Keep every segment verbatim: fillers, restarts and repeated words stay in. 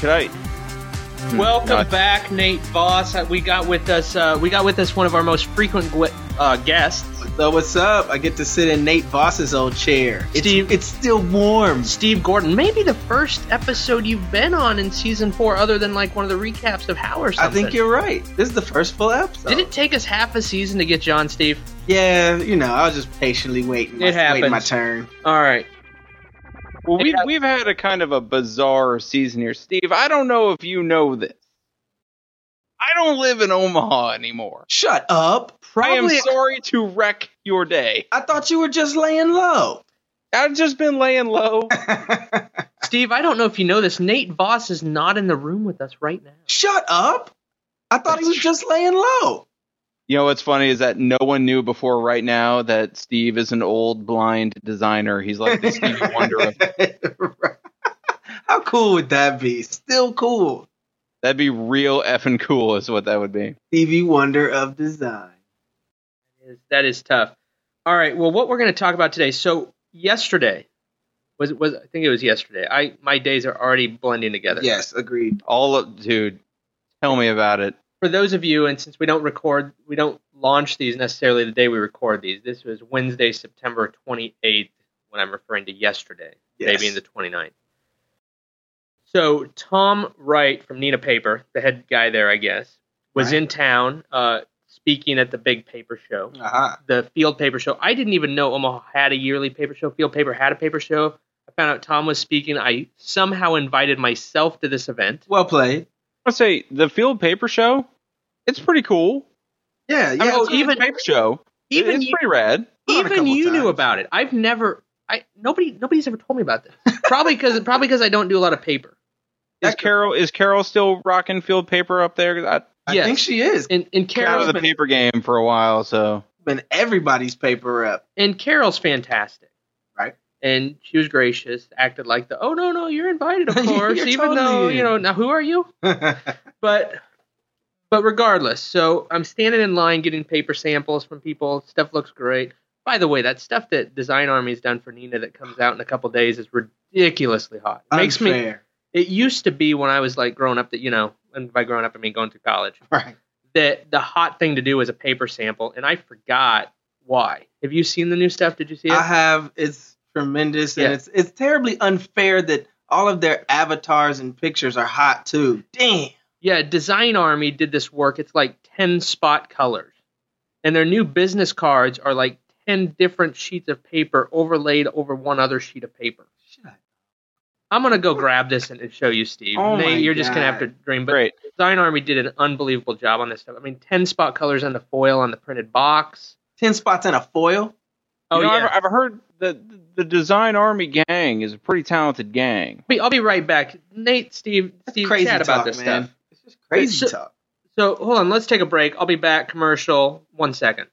G'day. Welcome No, back, Nate Voss. We got with us. Uh, we got with us one of our most frequent uh, guests. So what's up? I get to sit in Nate Voss's old chair. It's, Steve- it's still warm. Steve Gordon. Maybe the first episode you've been on in season four, other than like one of the recaps of How or something. I think you're right. This is the first full episode. Did it take us half a season to get you on, Steve? Yeah, you know, I was just patiently waiting. It happens. Waiting my turn. All right. Well, we've, Yeah. we've had a kind of a bizarre season here. Steve, I don't know if you know this. I don't live in Omaha anymore. Shut up. I am Probably- sorry to wreck your day. I thought you were just laying low. I've just been laying low. Steve, I don't know if you know this. Nate Voss is not in the room with us right now. Shut up. I thought he was just laying low. You know what's funny is that no one knew before right now that Steve is an old blind designer. He's like the Stevie Wonder of How cool would that be? Still cool. That'd be real effing cool is what that would be. Stevie Wonder of design. is- that is tough. All right. Well, what we're going to talk about today. So yesterday was was I think it was yesterday. I my days are already blending together. Yes, agreed. All of, dude, tell me about it. For those of you, and since we don't record, we don't launch these necessarily the day we record these. This was Wednesday, September twenty-eighth, when I'm referring to yesterday, Yes. today being the twenty-ninth. So Tom Wright from Nina Paper, the head guy there, I guess, was Right. in town uh, speaking at the big paper show, Uh-huh. the Field Paper Show. I didn't even know Omaha had a yearly paper show. Field Paper had a paper show. I found out Tom was speaking. I somehow invited myself to this event. Well played. I say the Field Paper Show. It's pretty cool. Yeah, yeah. I mean, Oh, it's even- even paper show. Even it's you, pretty rad. Gone a even couple you knew times. about it. I've never. I nobody nobody's ever told me about this. Probably because probably because I don't do a lot of paper. Is That- Carol is Carol still rocking Field Paper up there? I, I Yes. think she is. And and out Carol's of the been- paper game for a while, so Been everybody's paper rep. and Carol's fantastic. Right. And she was gracious, acted like the oh no no you're invited of course, You're even totally though in. you know now who are you? But but regardless, so I'm standing in line getting paper samples from people. Stuff looks great. By the way, that stuff that Design Army's done for Nina that comes out in a couple days is ridiculously hot. It makes me. Unfair. It used to be when I was like growing up that you know, and by growing up I mean going through college, Right. that the hot thing to do was a paper sample, and I forgot why. Have you seen the new stuff? Did you see it? I have. It's tremendous, and Yeah. it's it's terribly unfair that all of their avatars and pictures are hot too. Damn. Yeah, Design Army did this work. It's like ten spot colors. And their new business cards are like ten different sheets of paper overlaid over one other sheet of paper. Shut. I'm going to go grab this and and show you, Steve. Oh Nate, my you're just going to have to God. dream. But great. Design Army did an unbelievable job on this stuff. I mean, ten spot colors on the foil on the printed box. Ten spots and a foil. Oh, you know, yeah. I've, I've heard that the Design Army gang is a pretty talented gang. I'll be- I'll be right back. Nate, Steve, That's Steve, crazy chat talk, about this man. stuff. It's just crazy So- talk. So, hold on. Let's take a break. I'll be back. Commercial. One second.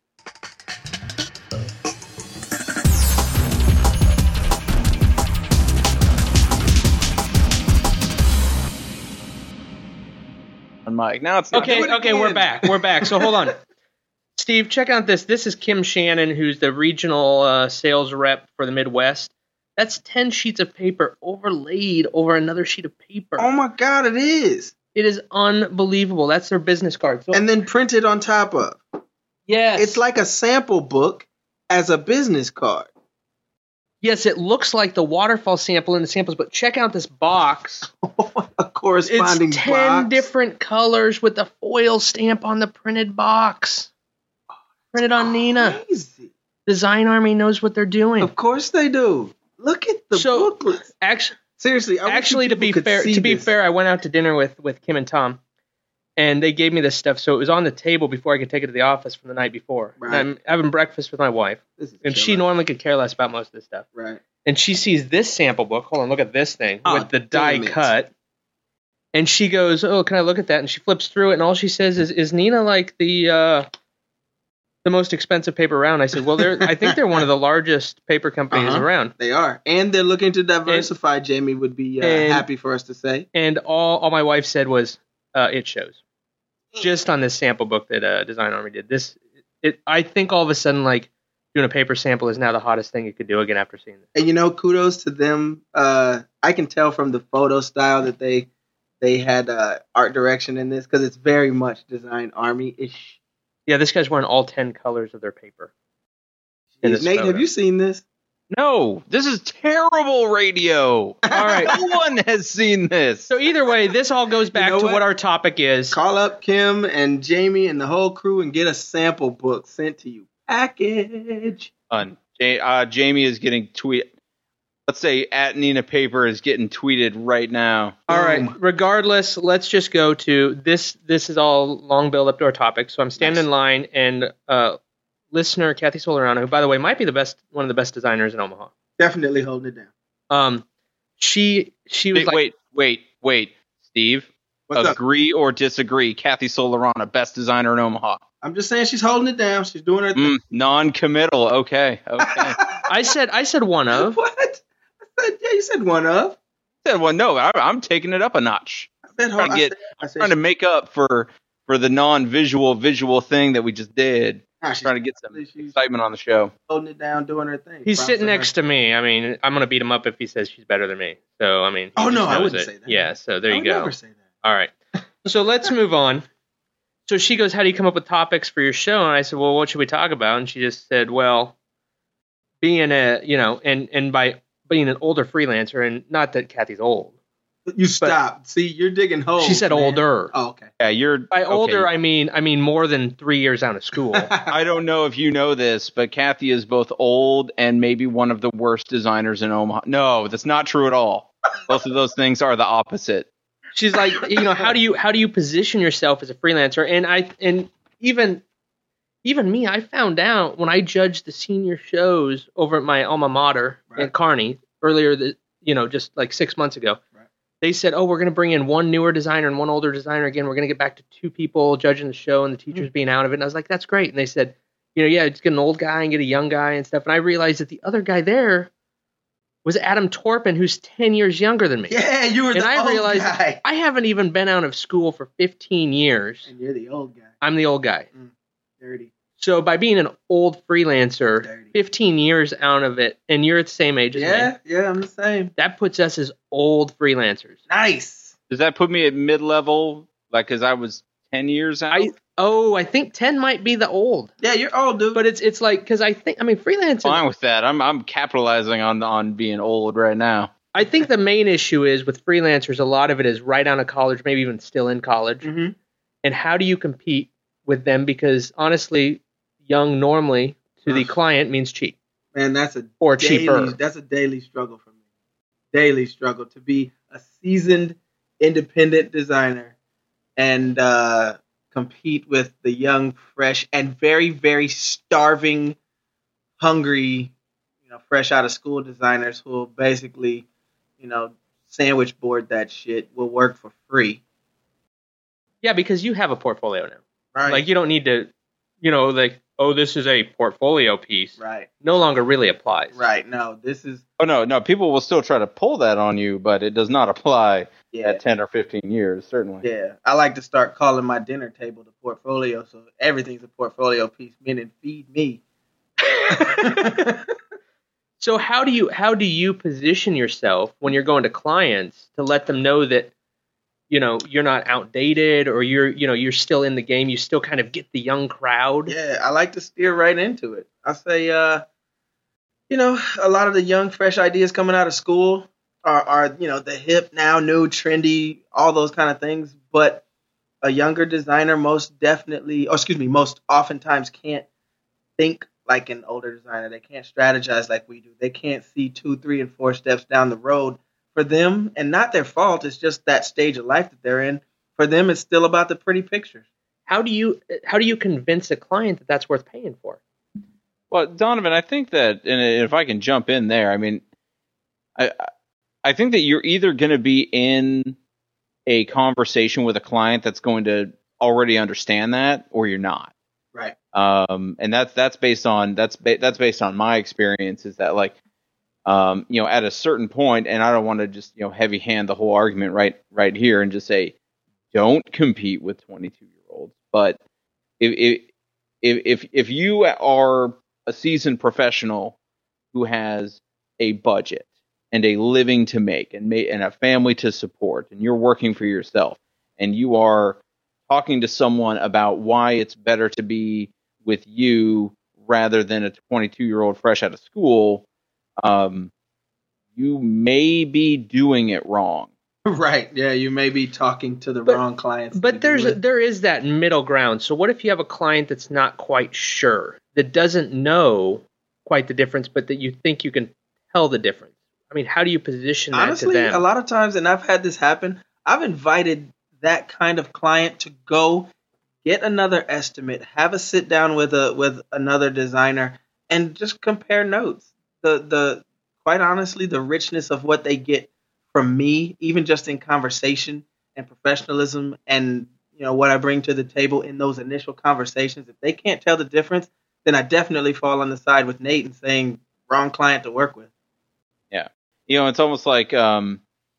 On Mike. Now it's not. Okay, do it okay, we're again. back. We're back. So hold on. Steve, check out this. This is Kim Shannon, who's the regional uh, sales rep for the Midwest. That's ten sheets of paper overlaid over another sheet of paper. Oh my God, it is. It is unbelievable. That's their business card. So, And then printed on top of. yes, It's like a sample book as a business card. yes, it looks like the waterfall sample in the samples, but check out this box. A corresponding It's ten box. different colors with the foil stamp on the printed box. Printed on Nina. Crazy. Design Army knows what they're doing. Of course they do. Look at the So, booklets. Actually, Seriously, I wish actually, to people be could fair, see to be this. fair, I went out to dinner with, with Kim and Tom, and they gave me this stuff, so it was on the table before I could take it to the office from the night before. Right. And I'm having breakfast with my wife, This is and she killer. normally could care less about most of this stuff. Right. And she sees this sample book. Hold on, look at this thing Oh, with the die damn it. cut. And she goes, "Oh, can I look at that?" And she flips through it, and all she says is, "Is Nina like the uh, the most expensive paper around?" I said, "Well, they're I think they're one of the largest paper companies Uh-huh. around." They are. And they're looking to diversify, Jamie would be uh, and- happy for us to say. And all all my wife said was, uh, "It shows." Just on this sample book that uh, Design Army did. This, it I think all of a sudden like doing a paper sample is now the hottest thing you could do again after seeing this. And, you know, kudos to them. Uh, I can tell from the photo style that they they had uh, art direction in this because it's very much Design Army-ish. Yeah, this guy's wearing all ten colors of their paper. in this Nate, photo. have you seen this? No, this is terrible radio. All right. No one has seen this. So either way, this all goes back know to what? what our topic is. Call up Kim and Jamie and the whole crew and get a sample book sent to you. Package. Fun. Ja- uh, Jamie is getting tweet. Let's say at Nina Paper is getting tweeted right now. All right. Boom. Regardless, let's just go to this. This is all long build up to our topic. So I'm standing Nice. in line, and uh, listener Kathy Solerano, who by the way might be the best, one of the best designers in Omaha. Definitely holding it down. Um, she she was Wait, like, wait, wait, wait, Steve. What's up? Agree or disagree? Kathy Solerano, best designer in Omaha. I'm just saying she's holding it down. She's doing her thing. Mm, non-committal. Okay, okay. I said I said one of. What? I said, yeah, you said one of. said, well, no, I, I'm taking it up a notch. I said, Trying to I get- said, I said Trying to make up for for the non-visual visual thing that we just did. nah, she's Trying to get some she's excitement on the show. holding it down, doing her thing. He's Props sitting to her. next to me. I mean, I'm gonna beat him up if he says she's better than me. So I mean, he Oh, just no, I knows wouldn't it. say that. Yeah. So there I you would go. never say that. All right. So let's move on. So she goes, how do you come up with topics for your show? And I said, well, what should we talk about? And she just said, well, being a, you know, and, and by being an older freelancer, and not that Kathy's old. You stop. See, you're digging holes. She said man. older. Oh, okay. Yeah, you're By older, okay. I mean, I mean more than three years out of school. I don't know if you know this, but Kathy is both old and maybe one of the worst designers in Omaha. No, that's not true at all. Both of those things are the opposite. She's like, you know, how do you, how do you position yourself as a freelancer? And I, and even, even me, I found out when I judged the senior shows over at my alma mater Right. in Kearney earlier, the, you know, just like six months ago. Right. They said, oh, we're going to bring in one newer designer and one older designer again. We're going to get back to two people judging the show and the teachers being out of it. And I was like, that's great. And they said, you know, yeah, just get an old guy and get a young guy and stuff. And I realized that the other guy there was Adam Torpin, who's ten years younger than me. Yeah, you were And the I old realized guy. I haven't even been out of school for fifteen years. And you're the old guy. I'm the old guy. Dirty. So by being an old freelancer, Dirty. fifteen years out of it, and you're at the same age as Yeah, me, yeah, I'm the same. that puts us as old freelancers. Nice. Does that put me at mid-level? Like, because I was ten years out? I oh, I think ten might be the old, Yeah, you're old, dude. but it's it's like because I think I mean freelancing. fine with that. I'm I'm capitalizing on on being old right now. I think the main issue is with freelancers. A lot of it is right out of college, maybe even still in college. mm-hmm. And how do you compete with them? Because honestly, young normally to the Ugh. client means cheap Man, that's a or daily, cheaper. That's a daily struggle for me. Daily struggle to be a seasoned independent designer and uh, compete with the young, fresh, and very, very starving, hungry, you know, fresh out of school designers who will basically, you know, sandwich board that shit, will work for free. Yeah, because you have a portfolio now. Right. Like you don't need to, you know, like oh, this is a portfolio piece. right. No longer really applies. Right. No, this is Oh, no, no. People will still try to pull that on you, but it does not apply yeah. at ten or fifteen years, certainly. Yeah, I like to start calling my dinner table the portfolio, so everything's a portfolio piece, meaning feed me. So how do you how do you position yourself when you're going to clients to let them know that you know you're not outdated or you're you know you're still in the game, you still kind of get the young crowd? Yeah, I like to steer right into it. I say, uh, you know, a lot of the young, fresh ideas coming out of school are, are, you know, the hip, now, new, trendy, all those kind of things. But a younger designer most definitely, or excuse me, most oftentimes can't think like an older designer. They can't strategize like we do. They can't see two, three, and four steps down the road. For them, and not their fault, it's just that stage of life that they're in. For them, it's still about the pretty pictures. How do you how do you convince a client that that's worth paying for? Well, Donovan, I think that, and if I can jump in there, I mean, I I think that you're either going to be in a conversation with a client that's going to already understand that, or you're not. Right. Um, and that's that's based on that's ba- that's based on my experience. Is that like, um, you know, at a certain point, and I don't want to just you know heavy hand the whole argument right right here and just say, don't compete with twenty-two year olds. But if if if if you are a seasoned professional who has a budget and a living to make and, ma- and a family to support, and you're working for yourself, and you are talking to someone about why it's better to be with you rather than a twenty-two-year-old fresh out of school, um, you may be doing it wrong. Right. Yeah, you may be talking to the But- wrong clients. But there's a, there is that middle ground. So what if you have a client that's not quite sure, that doesn't know quite the difference, but that you think you can tell the difference? I mean, how do you position that Honestly, to them? a lot of times, and I've had this happen, I've invited that kind of client to go get another estimate, have a sit down with a with another designer, and just compare notes. The the quite honestly, the richness of what they get from me, even just in conversation and professionalism, and you know what I bring to the table in those initial conversations. If they can't tell the difference, then I definitely fall on the side with Nate and saying wrong client to work with. Yeah. You know, it's almost like, um,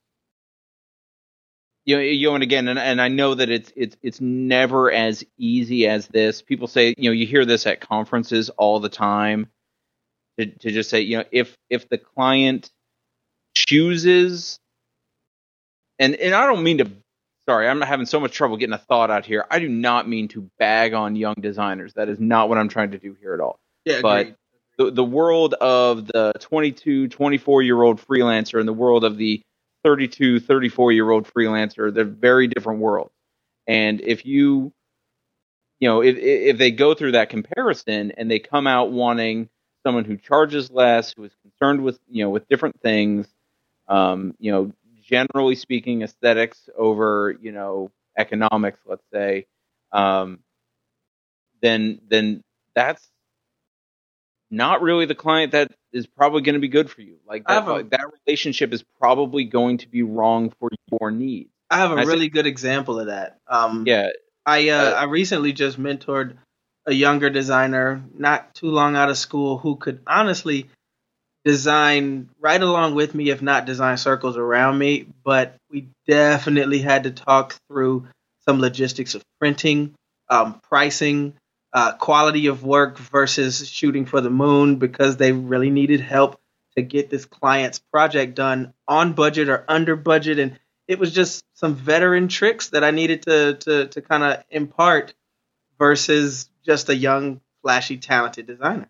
you know, you know, and again, and, and I know that it's it's it's never as easy as this. People say, you know, you hear this at conferences all the time, to to just say, you know, if if the client chooses, and and I don't mean to, sorry, I'm having so much trouble getting a thought out here. I do not mean to bag on young designers. That is not what I'm trying to do here at all. Yeah, But agreed. the, the world of the twenty-two, twenty-four-year-old freelancer and the world of the thirty-two, thirty-four-year-old freelancer, they're very different worlds. And if you, you know, if if they go through that comparison and they come out wanting someone who charges less, who is concerned with, you know, with different things, um, you know, generally speaking, aesthetics over, you know, economics, let's say, um, then then that's not really the client that is probably going to be good for you. Like I that, have a- like, that relationship is probably going to be wrong for your needs. I have a I really good example of that. Um, Yeah, I uh, Uh, I recently just mentored a younger designer, not too long out of school, who could honestly design right along with me, if not design circles around me. But we definitely had to talk through some logistics of printing, um, pricing, uh, quality of work versus shooting for the moon, because they really needed help to get this client's project done on budget or under budget. And it was just some veteran tricks that I needed to to to kind of impart versus just a young, flashy, talented designer.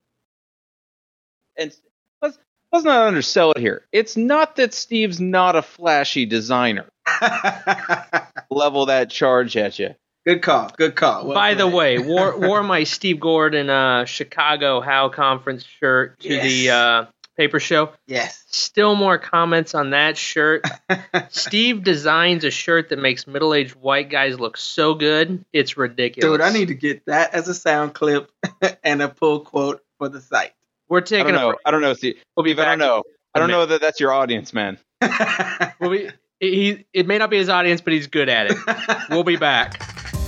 and let's let's not undersell it here. It's not that Steve's not a flashy designer. Level that charge at you. Good call. Good call. Well By the played. way, wore, wore my Steve Gordon uh, Chicago How Conference shirt to Yes. the uh, paper show. Yes. Still more comments on that shirt. Steve designs a shirt that makes middle-aged white guys look so good, it's ridiculous. Dude, I need to get that as a sound clip and a pull quote for the site. We're I taking don't a know. I don't know, Steve. We'll be Steve, I don't back know. I don't a know that that's your audience, man. We'll be, he, it may not be his audience, but he's good at it. We'll be back.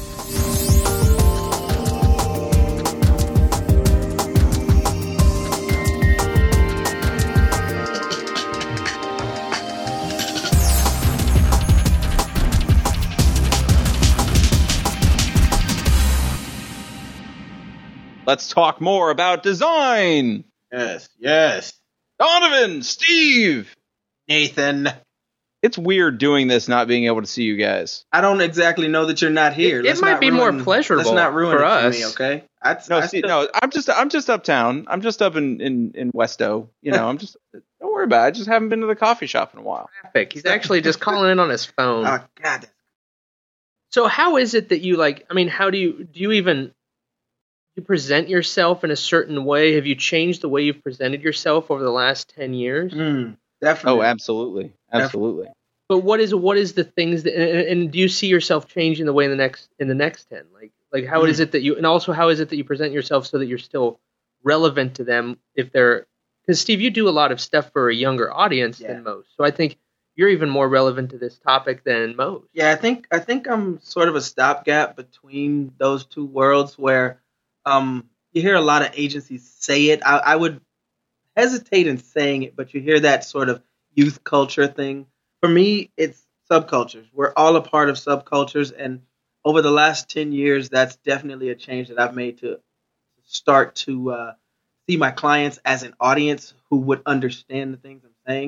Let's talk more about design. Yes, yes. Donovan, Steve. Nathan, It's weird doing this, not being able to see you guys. I don't exactly know that you're not here. It- it Let's might not be more ruin- pleasurable Let's not ruin for it us. for me, okay? I, No, I Steve, still- no. I'm just, I'm just uptown. I'm just up in in in Westo. You know, I'm just. Don't worry about it. I just haven't been to the coffee shop in a while. Traffic. He's actually just calling in on his phone. Oh, God. So how is it that you like? I mean, how do you do you even do you present yourself in a certain way? Have you changed the way you've presented yourself over the last ten years? Mm, definitely. Oh, absolutely, absolutely. But what is what is the things that and, and do you see yourself changing the way in the next in the next ten? Like like how Hmm. is it that you and also how is it that you present yourself so that you're still relevant to them if they're because Steve, you do a lot of stuff for a younger audience Yeah. than most. So I think you're even more relevant to this topic than most. Yeah, I think I think I'm sort of a stopgap between those two worlds where um, you hear a lot of agencies say it. I, I would hesitate in saying it, but you hear that sort of youth culture thing. For me, it's subcultures. We're all a part of subcultures, and over the last ten years, that's definitely a change that I've made to start to uh, see my clients as an audience who would understand the things I'm saying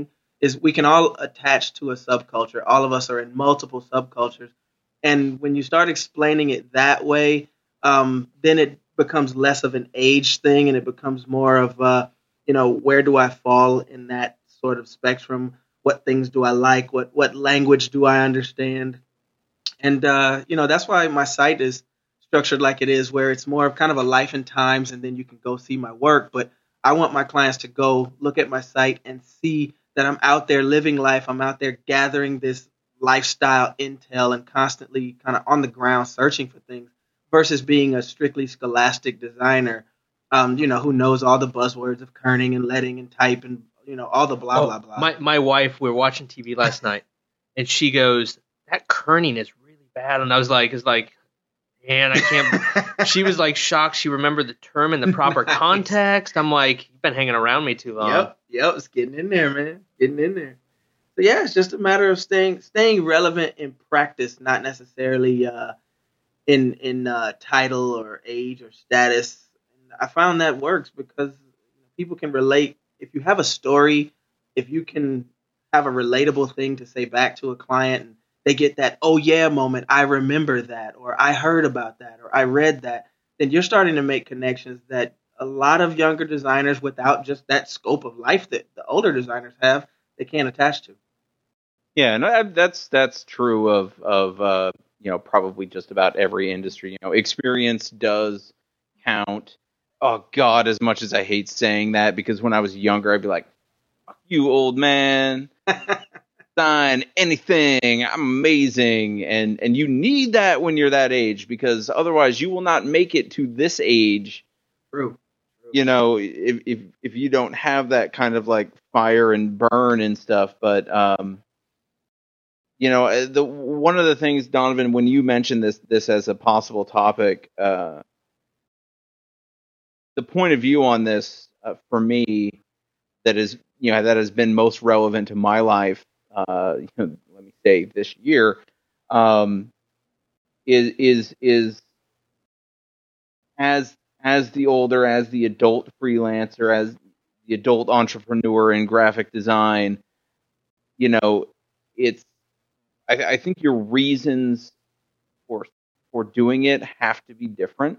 is we can all attach to a subculture. All of us are in multiple subcultures. And when you start explaining it that way, um, then it becomes less of an age thing, and it becomes more of, uh, you know, where do I fall in that sort of spectrum? What things do I like? What what language do I understand? And, uh, you know, that's why my site is structured like it is, where it's more of kind of a life and times, and then you can go see my work. But I want my clients to go look at my site and see that I'm out there living life. I'm out there gathering this lifestyle intel and constantly kind of on the ground searching for things versus being a strictly scholastic designer, um, you know, who knows all the buzzwords of kerning and leading and type and, you know, all the blah, oh, blah, blah. My, my wife, we were watching T V last night, and she goes, that kerning is really bad. And I was like, it's like, man, I can't. She was like shocked. She remembered the term in the proper nice. context. I'm like, you've been hanging around me too long. Yep, yep, it's getting in there, man. Getting in there. So yeah, it's just a matter of staying staying relevant in practice, not necessarily uh, in in uh, title or age or status. And I found that works because people can relate. If you have a story, if you can have a relatable thing to say back to a client, and they get that, oh yeah moment, I remember that, or I heard about that, or I read that, then you're starting to make connections that a lot of younger designers, without just that scope of life that the older designers have, they can't attach to. Yeah, no, that's that's true of of uh, you know, probably just about every industry. You know, experience does count. Oh God, as much as I hate saying that, because when I was younger, I'd be like, "Fuck you, old man, design anything. I'm amazing," and and you need that when you're that age, because otherwise you will not make it to this age. True. You know, if if if you don't have that kind of like fire and burn and stuff, but um. You know, the one of the things, Donovan, when you mentioned this this as a possible topic, uh, the point of view on this uh, for me that is, you know, that has been most relevant to my life, uh, you know, let me say this year, um, is is is as as the older, as the adult freelancer, as the adult entrepreneur in graphic design, you know, it's. I, I think your reasons for for doing it have to be different.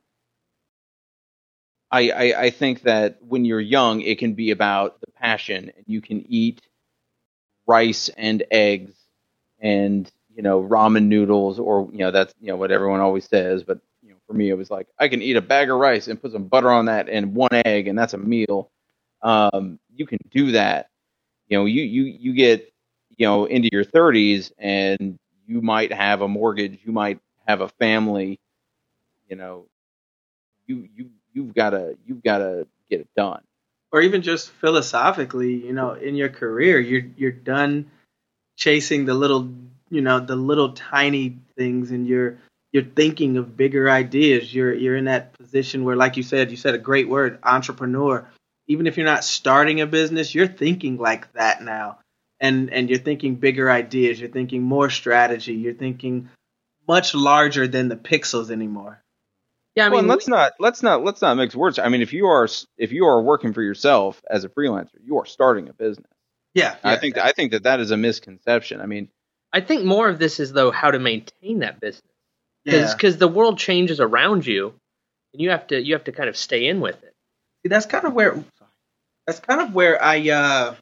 I, I I think that when you're young, it can be about the passion, and you can eat rice and eggs, and you know, ramen noodles, or you know, that's you know what everyone always says. But you know, for me, it was like I can eat a bag of rice and put some butter on that and one egg, and that's a meal. Um, you can do that. You know, you you you get. You know, into your thirties, and you might have a mortgage, you might have a family, you know, you you you've gotta you've gotta get it done. Or even just philosophically, you know, in your career, you're you're done chasing the little, you know, the little tiny things, and you're you're thinking of bigger ideas. You're you're in that position where, like you said, you said a great word, entrepreneur. Even if you're not starting a business, you're thinking like that now. And and you're thinking bigger ideas. You're thinking more strategy. You're thinking much larger than the pixels anymore. Yeah, I well, mean, let's not let's not let's not mix words. I mean, if you are if you are working for yourself as a freelancer, you are starting a business. Yeah, yeah I think I think that that is a misconception. I mean, I think more of this is though how to maintain that business, because because yeah. the world changes around you, and you have to you have to kind of stay in with it. See, that's kind of where that's kind of where I. Uh,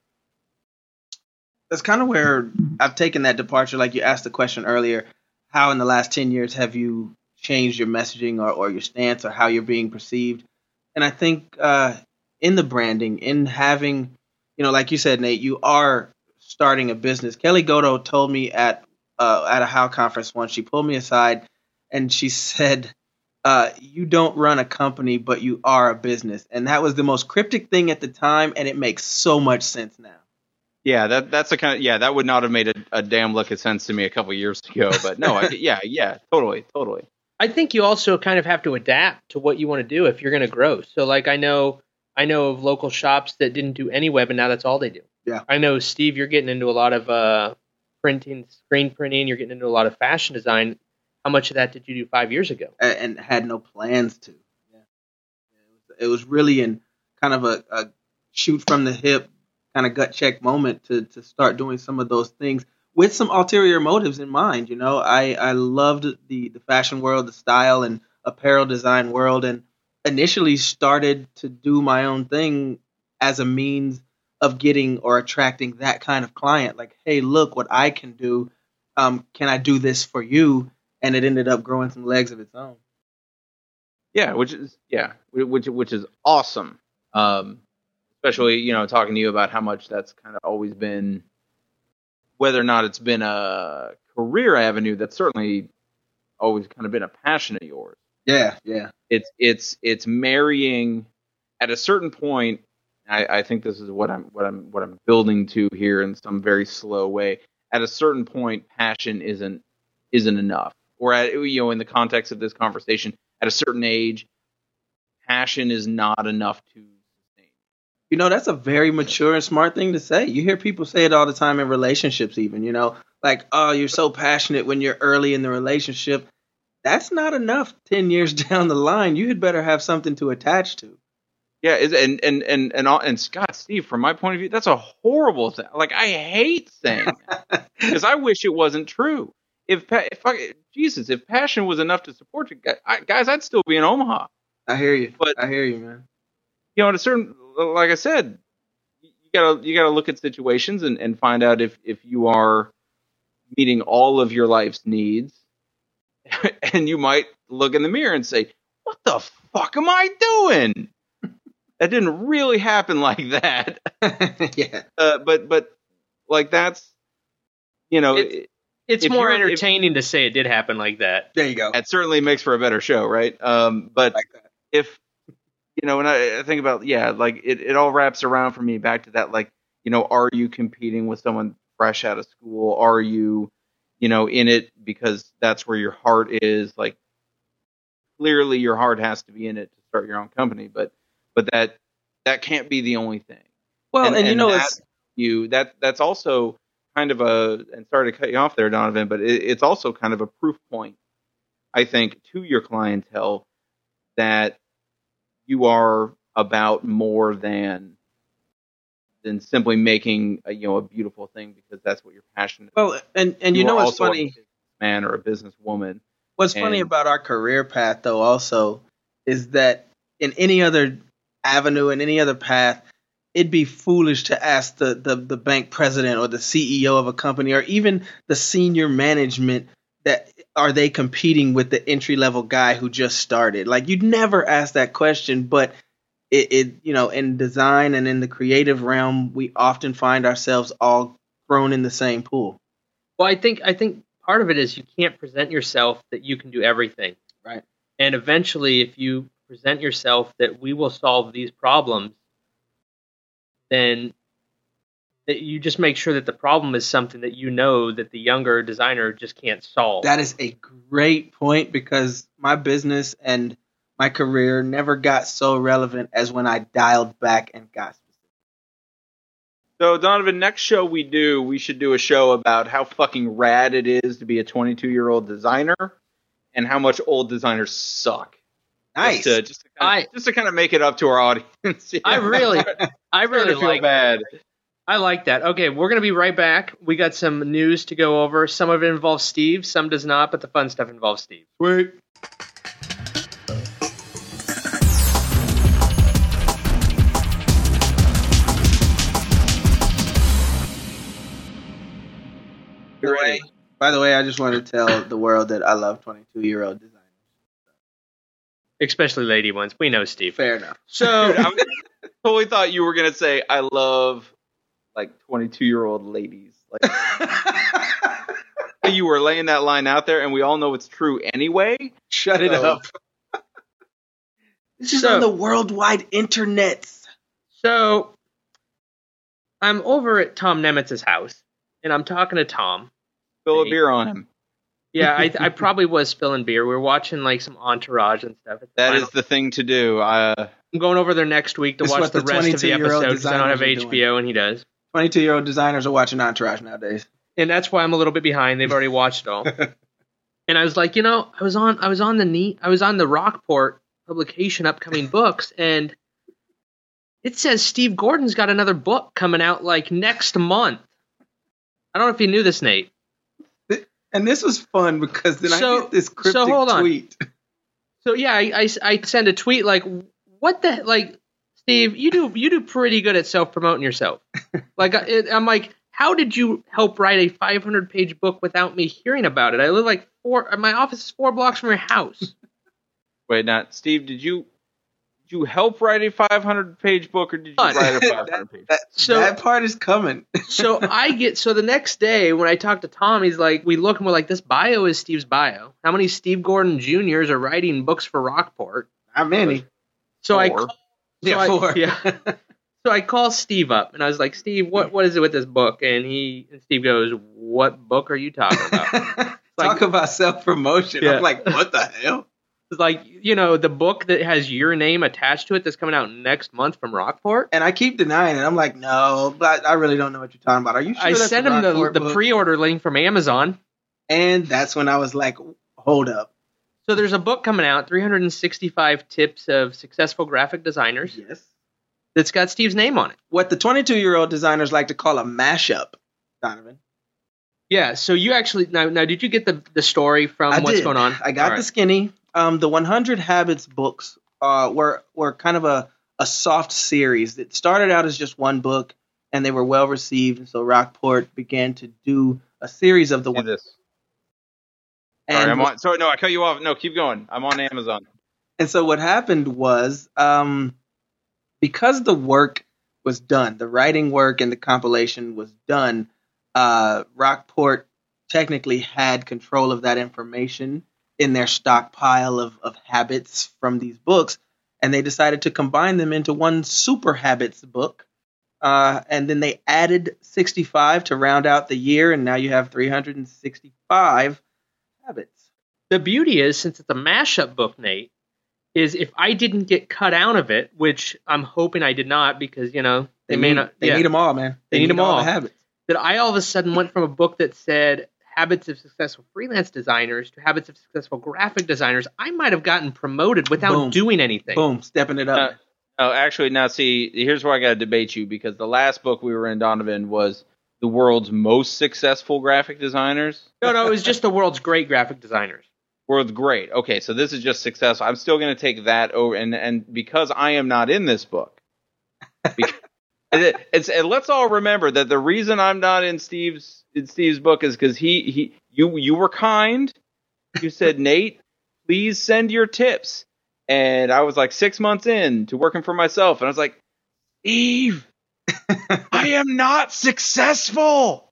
That's kind of where I've taken that departure. Like you asked the question earlier, how in the last ten years have you changed your messaging or, or your stance or how you're being perceived? And I think uh, in the branding, in having, you know, like you said, Nate, you are starting a business. Kelly Goto told me at uh, at a How conference once, she pulled me aside and she said, uh, you don't run a company, but you are a business. And that was the most cryptic thing at the time, and it makes so much sense now. Yeah, that that's the kind of yeah that would not have made a, a damn lick of sense to me a couple of years ago. But no, I, yeah, yeah, totally, totally. I think you also kind of have to adapt to what you want to do if you're going to grow. So, like, I know I know of local shops that didn't do any web, and now that's all they do. Yeah. I know, Steve, you're getting into a lot of uh, printing, screen printing. You're getting into a lot of fashion design. How much of that did you do five years ago? And, and had no plans to. Yeah. It was, it was really in kind of a, a shoot from the hip, kind of gut check moment to to start doing some of those things with some ulterior motives in mind. You know, I I loved the the fashion world, the style and apparel design world, and initially started to do my own thing as a means of getting or attracting that kind of client. Like, hey, look what I can do. Um, can I do this for you? And it ended up growing some legs of its own. Yeah, which is yeah, which which is awesome. Um, especially you know talking to you about how much that's kind of always been, whether or not it's been a career avenue, that's certainly always kind of been a passion of yours. Yeah, yeah. It's it's it's marrying at a certain point. I, I think this is what I'm what I'm what I'm building to here in some very slow way. At a certain point, passion isn't isn't enough. Or at you know in the context of this conversation. At a certain age, passion is not enough to sustain. You know, that's a very mature and smart thing to say. You hear people say it all the time in relationships even, you know, like, oh, you're so passionate when you're early in the relationship. That's not enough ten years down the line. You had better have something to attach to. Yeah, and and and and and Scott, Steve, from my point of view, that's a horrible thing. Like, I hate saying that because I wish it wasn't true. If if I, Jesus, if passion was enough to support you guys, I'd still be in Omaha. I hear you. But I hear you, man. You know, at a certain, like I said, you gotta you gotta look at situations and, and find out if, if you are meeting all of your life's needs, and you might look in the mirror and say, "What the fuck am I doing?" That didn't really happen like that. Yeah. Uh, but but like that's, you know. It's- It's If more you're- entertaining if, to say it did happen like that. There you go. It certainly makes for a better show, right? Um, but Like that. if, you know, when I, I think about, yeah, like it, it all wraps around for me back to that, like, you know, are you competing with someone fresh out of school? Are you, you know, in it because that's where your heart is? Like, clearly your heart has to be in it to start your own company, but but that that can't be the only thing. Well, and, and, you know, that, it's you that that's also kind of a, and sorry to cut you off there, Donovan, but it, it's also kind of a proof point, I think, to your clientele that you are about more than than simply making a, you know, a beautiful thing because that's what you're passionate about. well, and and you, You know are what's also funny? a man or a businesswoman. What's funny and- about our career path, though, also, is that in any other avenue, in any other path, it'd be foolish to ask the, the, the bank president or the C E O of a company or even the senior management that are they competing with the entry level guy who just started. Like, you'd never ask that question, but it, it you know, in design and in the creative realm, we often find ourselves all thrown in the same pool. Well, I think I think part of it is you can't present yourself that you can do everything. Right. And eventually, if you present yourself that we will solve these problems, then that you just make sure that the problem is something that you know that the younger designer just can't solve. That is a great point because my business and my career never got so relevant as when I dialed back and got specific. So, Donovan, next show we do, we should do a show about how fucking rad it is to be a twenty-two-year-old designer and how much old designers suck. Nice. Just to, just to, kind, of, just to kind of make it up to our audience. You I know? really, I Starting really to feel like bad. I like that. Okay, we're going to be right back. We got some news to go over. Some of it involves Steve, some does not, but the fun stuff involves Steve. Sweet. By the way, by the way, I just want to tell the world that I love twenty-two-year-old designers. Especially lady ones. We know Steve. Fair enough. So, Dude, I totally thought you were going to say, I love, like, twenty-two-year-old ladies. Like, you were laying that line out there, and we all know it's true anyway. Shut it So- up. This is So- on the worldwide internet. so I'm over at Tom Nemitz's house, and I'm talking to Tom. Spill a Hey. beer on him. Yeah, I, I probably was spilling beer. We were watching like some Entourage and stuff. It's That final- is the thing to do. Uh, I'm going over there next week to It's watch what the, the rest of the twenty-two-year-old episode because I don't have designers are H B O and he does. twenty-two-year-old designers are watching Entourage nowadays. And that's why I'm a little bit behind. They've already watched it all. And I was like, you know, I was on I was on the neat I was on the Rockport publication upcoming books, and it says Steve Gordon's got another book coming out like next month. I don't know if you knew this, Nate. And this was fun because then so, I get this cryptic so hold on. tweet. So yeah, I, I, I send a tweet like, what the like, Steve, you do you do pretty good at self promoting yourself. Like it, I'm like, how did you help write a five hundred page book without me hearing about it? I live like four. My office is four blocks from your house. Wait, not Steve. Did you did you help write a five hundred page book, or did you write a five hundred page? that, so that part is coming. So I get so the next day when I talk to Tom, he's like, we look and we're like, this bio is Steve's bio. How many Steve Gordon Juniors are writing books for Rockport? Not many. So four. I call, so yeah, I, four. yeah. So I call Steve up and I was like, Steve, what what is it with this book? And he and Steve goes, what book are you talking about? Talk like, about self promotion. Yeah. I'm like, what the hell? It's like, you know, the book that has your name attached to it that's coming out next month from Rockport. And I keep denying it. I'm like, no, but I really don't know what you're talking about. Are you sure? I that's sent him the, the pre-order link from Amazon. And that's when I was like, hold up. So there's a book coming out, three hundred sixty-five tips of successful graphic designers. Yes. That's got Steve's name on it. What the twenty-two-year-old designers like to call a mashup, Donovan. Yeah, so you actually, now, now did you get the, the story from I what's did. going on? I got All the right. skinny. Um, the one hundred Habits books uh, were were kind of a, a soft series. It started out as just one book, and they were well received. And so Rockport began to do a series of the Do one. this. And Sorry, I'm on. Sorry, no, I cut you off. No, keep going. I'm on Amazon. And so what happened was, um, because the work was done, the writing work and the compilation was done, uh, Rockport technically had control of that information in their stockpile of, of habits from these books, and they decided to combine them into one Super Habits book. Uh, and then they added sixty-five to round out the year, and now you have three hundred sixty-five habits. The beauty is, since it's a mashup book, Nate, is if I didn't get cut out of it, which I'm hoping I did not, because, you know, they, They, may need, not. they yeah, need them all, man. They need 'em all. the habits. that I all of a sudden went from a book that said habits of successful freelance designers to habits of successful graphic designers. I might have gotten promoted without Boom. doing anything. Boom, stepping it up. Uh, oh, actually, now see, here's where I got to debate you, because the last book we were in, Donovan, was the world's most successful graphic designers. No, no, it was just the world's great graphic designers. World's great. Okay, so this is just successful. I'm still going to take that over, and and because I am not in this book, because, it, it's and let's all remember that the reason I'm not in Steve's in Steve's book is because he he you you were kind. You said, Nate, please send your tips, and I was like six months in to working for myself, and I was like, Steve, I am not successful.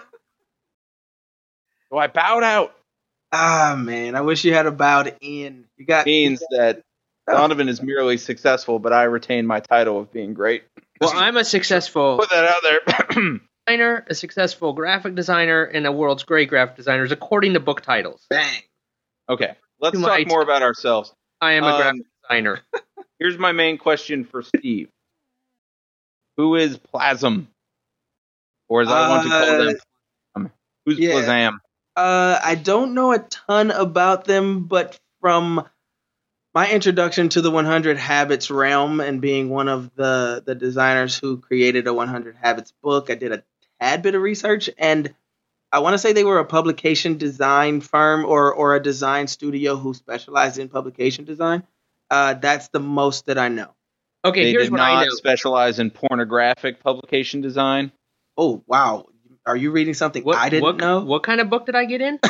So I bowed out. Ah, man, I wish you had bowed in. You got Means that Donovan is merely successful, but I retain my title of being great. Well, I'm a successful Put that out there. designer, a successful graphic designer, and a world's great graphic designers, according to book titles. bang. Okay, let's Too talk much. more about ourselves. I am a Um, graphic designer. Here's my main question for Steve. Who is Plasm? Or as I want to call them, um, who's yeah. Plasm? Uh, I don't know a ton about them, but from my introduction to the one hundred Habits realm and being one of the, the designers who created a one hundred Habits book, I did a tad bit of research, and I want to say they were a publication design firm or, or a design studio who specialized in publication design. Uh, that's the most that I know. Okay, They here's did what not I know. specialize in pornographic publication design. Oh, wow. Are you reading something What, I didn't what, know? What kind of book did I get in?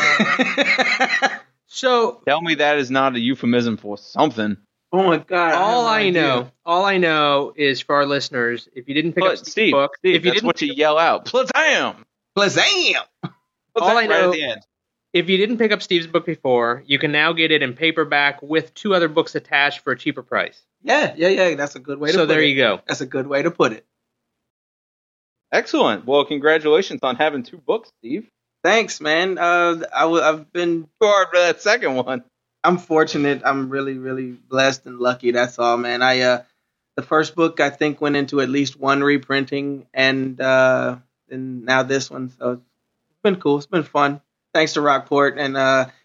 So Tell me that is not a euphemism for something. Oh, my God. all have no I know, idea. all I know is for our listeners, if you didn't pick up But Steve's Steve, book, Steve if you that's didn't, what you yell out. Plasm! Plazam! Put All that I right know- at the end. if you didn't pick up Steve's book before, you can now get it in paperback with two other books attached for a cheaper price. Yeah, yeah, yeah. That's a good way to So put it. there you go. That's a good way to put it. Excellent. Well, congratulations on having two books, Steve. Thanks, man. Uh, I w- I've been. Too hard for that second one. I'm fortunate. I'm really, really blessed and lucky. That's all, man. I uh, the first book I think went into at least one reprinting, and uh, and now this one. So it's been cool. It's been fun. Thanks to Rockport, and uh,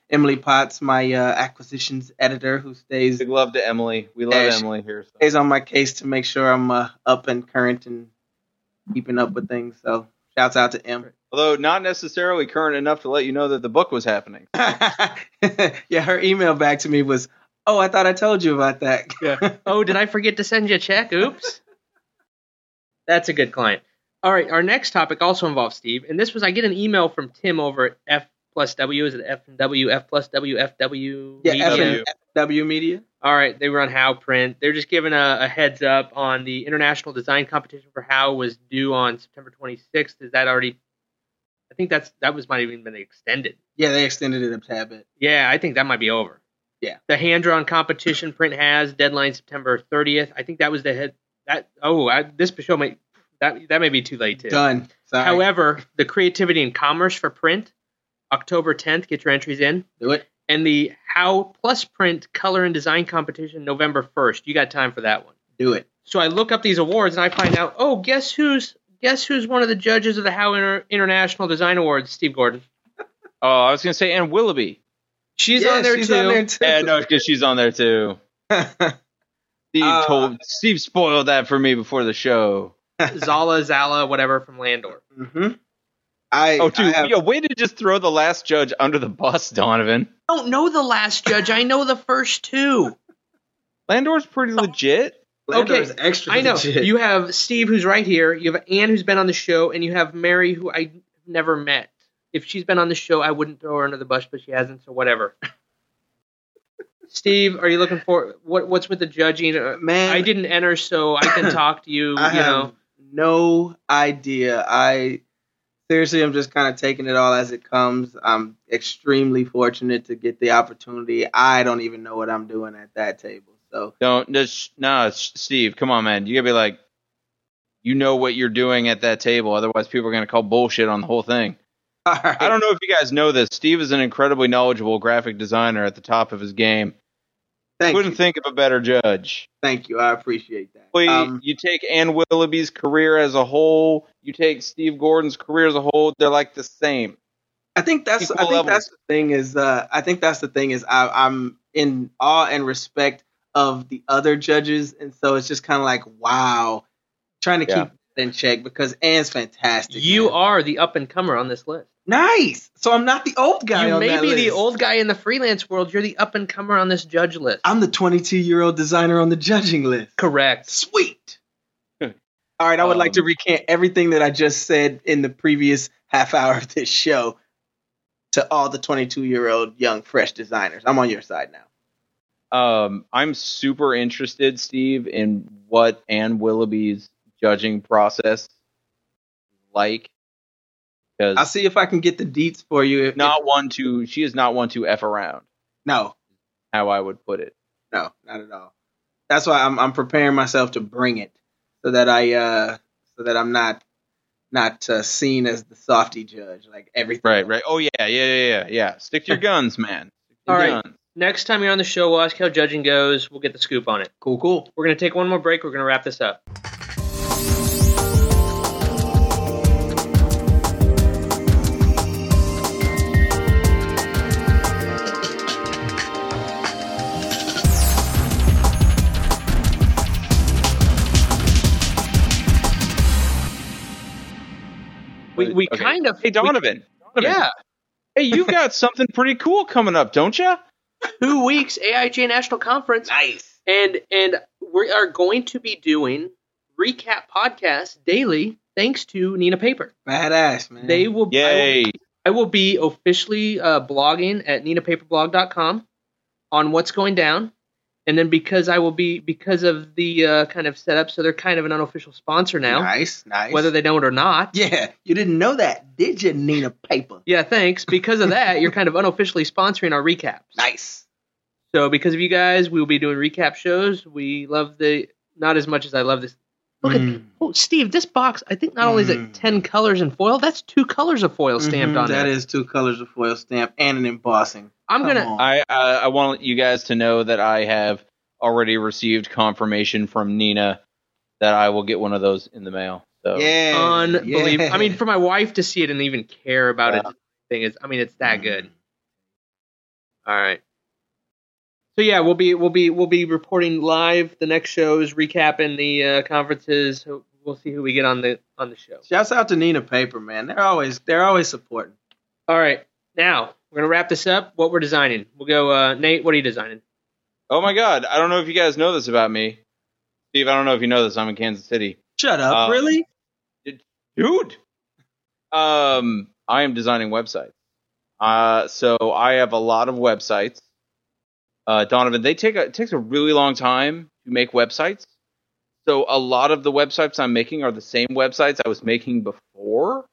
Emily Potts, my uh, acquisitions editor, who stays Big love to Emily. We love Yeah, she- Emily here. So. stays on my case to make sure I'm uh, up and current and keeping up with things. So shouts out to Em. Although not necessarily current enough to let you know that the book was happening. Yeah, her email back to me was, "Oh, I thought I told you about that." Yeah. Oh, did I forget to send you a check? Oops. That's a good client. All right, our next topic also involves Steve, and this was I get an email from Tim over at F plus W. Is it F and W, F plus W, F W? Yeah, Media? F and W Media. All right, they run How Print. They're just giving a, a heads up on the International Design Competition for How was due on September twenty-sixth. Is that already? I think that's that was might have even been extended. Yeah, they extended it a tad bit. Yeah, I think that might be over. Yeah. The hand-drawn competition print has deadline September thirtieth. I think that was the head. That oh, I, this show might that that may be too late too. Done. Sorry. However, the Creativity and Commerce for print, October tenth. Get your entries in. Do it. And the How Plus Print Color and Design Competition, November first. You got time for that one. Do it. So I look up these awards and I find out, oh, guess who's guess who's one of the judges of the How Inter- International Design Awards? Steve Gordon. Oh, I was gonna say Ann Willoughby. She's Yeah, on there she's too. on there too. Yeah, no, because she's on there too. Steve Uh, told Steve spoiled that for me before the show. Zala, Zala, whatever from Landor. hmm I, Oh, dude, I have, yo, way to just throw the last judge under the bus, Donovan. I don't know the last judge. I know the first two. Landor's pretty legit. Landor okay, is extra I know. legit. You have Steve, who's right here. You have Ann, who's been on the show, and you have Mary, who I never met. If she's been on the show, I wouldn't throw her under the bus, but she hasn't, so whatever. Steve, are you looking for what? What's with the judging? Uh, Man, I didn't enter, so I can talk to you. I you have know, no idea. I seriously, I'm just kind of taking it all as it comes. I'm extremely fortunate to get the opportunity. I don't even know what I'm doing at that table. So Don't just nah, Steve. Come on, man. You gotta be like, you know what you're doing at that table. Otherwise, people are gonna call bullshit on the whole thing. all right. I don't know if you guys know this. Steve is an incredibly knowledgeable graphic designer at the top of his game. Thank Couldn't you. think of a better judge. Thank you. I appreciate that. Well, you, Um, you take Ann Willoughby's career as a whole. You take Steve Gordon's career as a whole. They're like the same. I think that's equal I think levels. that's the thing is uh, I think that's the thing is I, I'm in awe and respect of the other judges, and so it's just kind of like wow, trying to Yeah. keep it in check because Ann's fantastic. you man. are the up and comer on this list. nice. So I'm not the old guy. You on may that be the list. old guy in the freelance world. You're the up and comer on this judge list. I'm the twenty-two year old designer on the judging list. Correct. Sweet. All right, I would like to Um, recant everything that I just said in the previous half hour of this show to all the twenty-two year old young fresh designers. I'm on your side now. Um, I'm super interested, Steve, in what Ann Willoughby's judging process is like. I'll Because see if I can get the deets for you. If, not if- one to, she is not one to f around. no, How I would put it. no, not at all. That's why I'm I'm preparing myself to bring it so that I uh so that I'm not not uh, seen as the softy judge like everything. Right, right. Oh yeah, yeah, yeah, yeah, yeah. Stick to your guns, man. Stick to All your right. guns. Next time you're on the show, we'll ask how judging goes. We'll get the scoop on it. Cool, cool. We're going to take one more break. We're going to wrap this up. We, we Okay. kind of. Hey, Donovan. we- Donovan. yeah. Hey, you've got something pretty cool coming up, don't you? Two weeks, A I J National Conference. Nice. And and we are going to be doing recap podcasts daily thanks to Nina Paper. Badass, man. They will I will, Yay. I will be officially uh, blogging at nina paper blog dot com on what's going down. And then because I will be because of the uh, kind of setup, so they're kind of an unofficial sponsor now, Nice, nice. whether they know it or not. Yeah, you didn't know that, did you, Nina Paper? Yeah, thanks. Because of that, you're kind of unofficially sponsoring our recaps. Nice. So because of you guys, we will be doing recap shows. We love the not as much as I love this. Look Mm. at oh Steve, this box. I think not only is it Mm. ten colors in foil, that's two colors of foil stamped Mhm, on That it. is two colors of foil stamp and an embossing. I'm Come gonna. on. I uh, I want you guys to know that I have already received confirmation from Nina that I will get one of those in the mail. So Yeah. Unbelievable. yeah. I mean, for my wife to see it and even care about Yeah. it, thing is, I mean, it's that good. All right. So yeah, we'll be we'll be we'll be reporting live the next shows, recapping the uh, conferences. We'll see who we get on the on the show. Shouts out to Nina Paper, man. They're always they're always supporting. All right, now we're gonna wrap this up. What we're designing. We'll go. Uh, Nate, what are you designing? Oh my God, I don't know if you guys know this about me, Steve. I don't know if you know this. I'm in Kansas City. Shut up, um, really, dude. Um, I am designing websites. Uh, so I have a lot of websites. Uh, Donovan, they take a, it takes a really long time to make websites. So a lot of the websites I'm making are the same websites I was making before.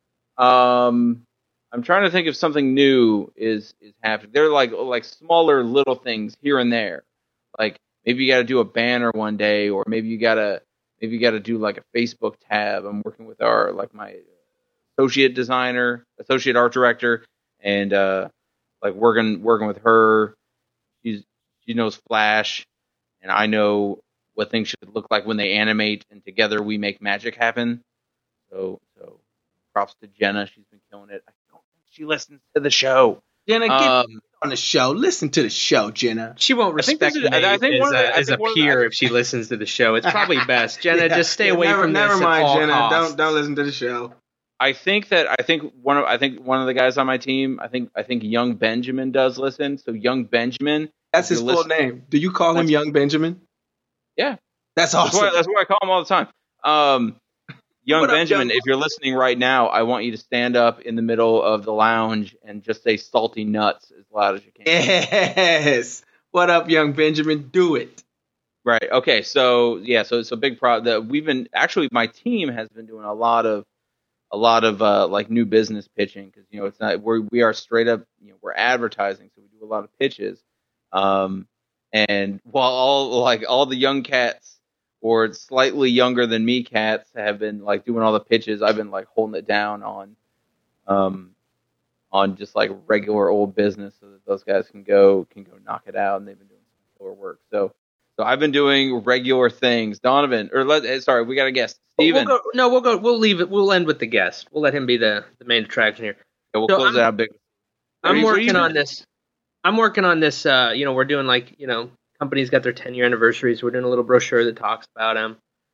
Um, I'm trying to think if something new is, is happening. They're like like smaller little things here and there. Like maybe you got to do a banner one day, or maybe you gotta maybe you got to do like a Facebook tab. I'm working with our like my associate designer, associate art director, and uh, like working working with her. She's she knows Flash, and I know what things should look like when they animate, and together we make magic happen. So so props to Jenna. She's been killing it. I don't think she listens to the show. Jenna, get Um, on the show. Listen to the show, Jenna. She won't I think respect this is- Nate I think as one of the- a, I as a think one of the- peer if she listens to the show. It's probably best. Jenna, Yeah, just stay yeah, away never, from never this mind, at all Jenna. costs. Don't don't listen to the show. I think that I think one of I think one of the guys on my team. I think I think Young Benjamin does listen. So Young Benjamin. That's if his you're full listening- name. Do you call him What's- Young Benjamin? Yeah. That's That's awesome. why, that's why I call him all the time. Um, Young What up, Benjamin, young- if you're listening right now, I want you to stand up in the middle of the lounge and just say salty nuts as loud as you can. Yes. What up, Young Benjamin? Do it. Right. Okay. So yeah. So it's a big problem that we've been actually. My team has been doing a lot of, a lot of uh, like new business pitching because you know it's not we're we are straight up you know we're advertising, so we do a lot of pitches. Um, and while all like all the young cats or slightly younger than me cats have been like doing all the pitches, I've been like holding it down on, um, on just like regular old business so that those guys can go can go knock it out, and they've been doing some killer work. So. So I've been doing regular things. Donovan, or let eh, sorry, we got a guest. Steven. We'll go, no, we'll go. We'll leave it. We'll end with the guest. We'll let him be the, the main attraction here. Yeah, we'll so close I'm- it out big. What are I'm you- what are working you on doing? this. I'm working on this. Uh, you know, we're doing like you know, companies got their ten year anniversaries. We're doing a little brochure that talks about them,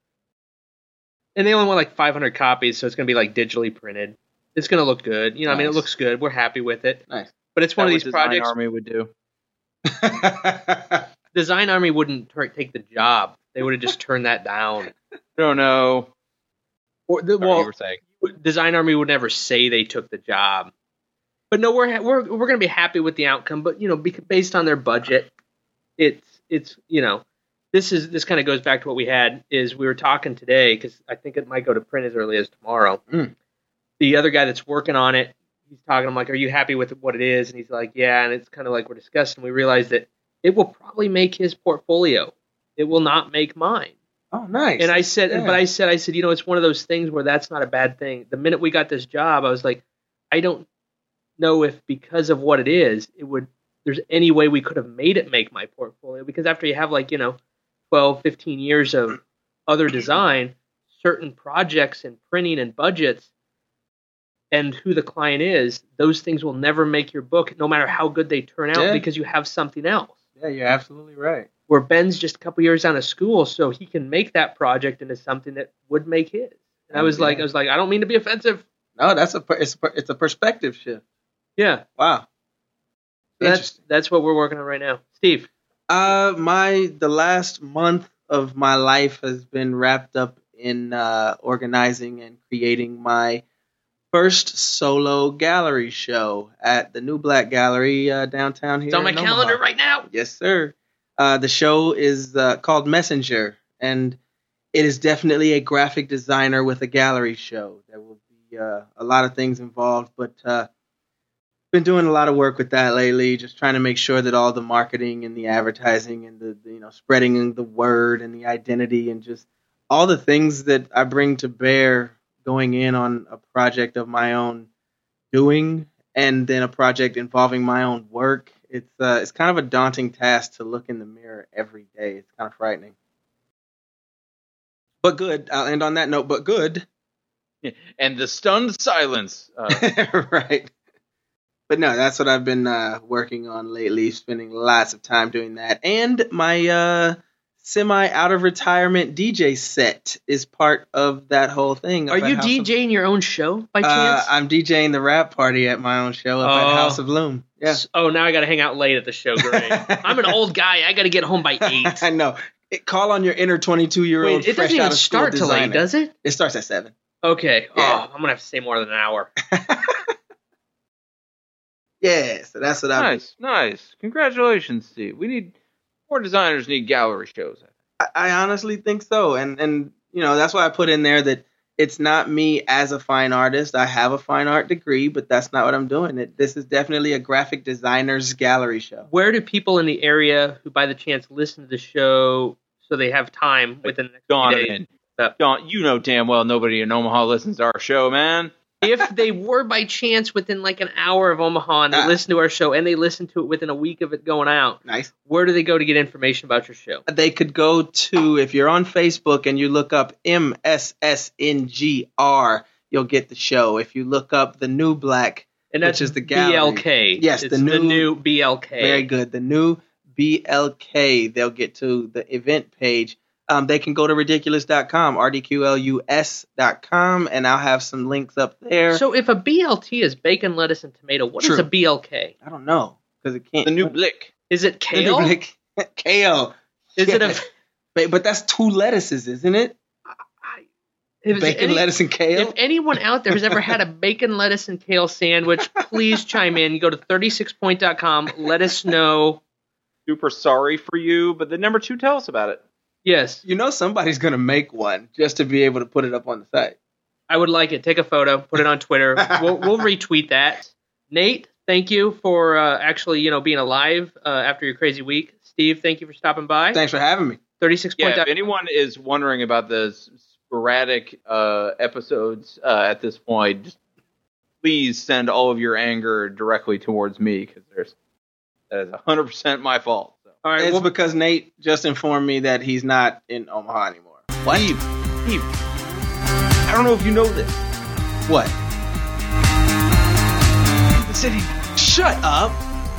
and they only want like five hundred copies, so it's gonna be like digitally printed. It's gonna look good. You know, I mean, it Nice. looks good. We're happy with it. Nice. But it's one That of what these Design projects. Army would do. Design Army wouldn't tur- take the job. They would have just turned that down. I don't know. Or the, Sorry, well, you were saying. Design Army would never say they took the job. But no, we're we're we're going to be happy with the outcome. But you know, bec- based on their budget, it's it's you know, this is this kind of goes back to what we had is we were talking today because I think it might go to print as early as tomorrow. Mm. The other guy that's working on it, he's talking. I'm like, "Are you happy with what it is?" And he's like, "Yeah." And it's kind of like we're discussing. We realized that it will probably make his portfolio. It will not make mine. Oh, nice. And I said, Yeah. but I said, I said, you know, it's one of those things where that's not a bad thing. The minute we got this job, I was like, I don't know if because of what it is, it would, there's any way we could have made it make my portfolio. Because after you have like, you know, twelve, fifteen years of other design, certain projects and printing and budgets and who the client is, those things will never make your book, no matter how good they turn out, Yeah. because you have something else. Yeah, you're absolutely right. Where Ben's just a couple years out of school, so he can make that project into something that would make his. And I was Yeah. like, I was like, I don't mean to be offensive. No, that's a per- it's a, per- it's a perspective shift. Yeah, Wow. that's Interesting. that's what we're working on right now. Steve, Uh, my the last month of my life has been wrapped up in uh, organizing and creating my first solo gallery show at the New Black Gallery uh, downtown here. it's on my in calendar Omaha. right now. Yes, sir. Uh, the show is uh, called Messenger, and it is definitely a graphic designer with a gallery show. There will be uh, a lot of things involved, but uh, been doing a lot of work with that lately, just trying to make sure that all the marketing and the advertising and the, the you know spreading the word and the identity and just all the things that I bring to bear going in on a project of my own doing, and then a project involving my own work. It's uh, it's kind of a daunting task to look in the mirror every day. It's kind of frightening, but good. I'll end on that note. But good, And the stunned silence. Uh, right? But no, that's what I've been uh, working on lately, spending lots of time doing that. And my uh, semi out of retirement D J set is part of that whole thing. Are you DJing of, your own show by chance? Uh, I'm DJing the rap party at my own show up oh. at House of Loom. Yeah. Oh, now I got to hang out late at the show. Great. I'm an old guy. I got to get home by eight. I know. It, call on your inner twenty-two-year-old Wait, it fresh doesn't out even of start till designer. eight, does it? It starts at seven. Okay. Yeah. Oh, I'm gonna have to stay more than an hour. Yeah, so that's what I. Nice, nice. Congratulations, Steve. We need more designers. Need gallery shows. I, I honestly think so, and and you know that's why I put in there that it's not me as a fine artist. I have a fine art degree, but that's not what I'm doing. It, this is definitely a graphic designer's gallery show. Where do people in the area who, by the chance, listen to the show so they have time within the next few days? Don, you know damn well nobody in Omaha listens to our show, man. If they were by chance within like an hour of Omaha and they ah. listen to our show and they listen to it within a week of it going out, nice. Where do they go to get information about your show? They could go to, if you're on Facebook and you look up M S S N G R, you'll get the show. If you look up The New Black, and that's which is the gallery. B L K. Yes, it's the new, the new B L K. Very good. The new B L K. They'll get to the event page. Um, they can go to ridiculous dot com, R D Q L U S dot com, and I'll have some links up there. So if a B L T is bacon, lettuce, and tomato, what True. is a B L K? I don't know, because it can't. The new blick. Is it kale? The new blick. Kale. Is yeah. it a... But that's two lettuces, isn't it? If bacon, any, lettuce, and kale? If anyone out there has ever had a bacon, lettuce, and kale sandwich, please chime in. Go to thirty-six point dot com. Let us know. Super sorry for you, but the number two, tell us about it. Yes. You know somebody's going to make one just to be able to put it up on the site. I would like it. Take a photo, put it on Twitter. we'll, we'll retweet that. Nate, thank you for uh, actually, you know, being alive uh, after your crazy week. Steve, thank you for stopping by. Thanks for having me. thirty-six Yeah, point if anyone is wondering about the sporadic uh, episodes uh, at this point, just please send all of your anger directly towards me, because there's that is one hundred percent my fault. All right, it's well, because Nate just informed me that he's not in Omaha anymore. What? Steve, Steve, I don't know if you know this. What? The city. Shut up.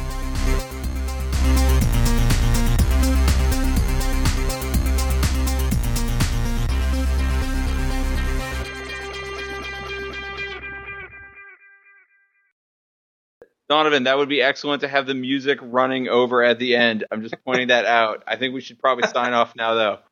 Donovan, that would be excellent to have the music running over at the end. I'm just pointing that out. I think we should probably sign off now, though.